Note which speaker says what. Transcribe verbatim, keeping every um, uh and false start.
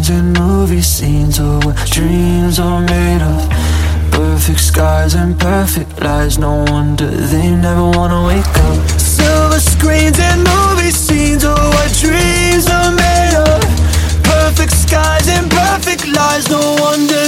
Speaker 1: screens and movie scenes are what dreams are made of. Perfect skies and perfect lies, no wonder they never wanna wake up. Silver screens and movie scenes are what dreams are made of. Perfect skies and perfect lies, no wonder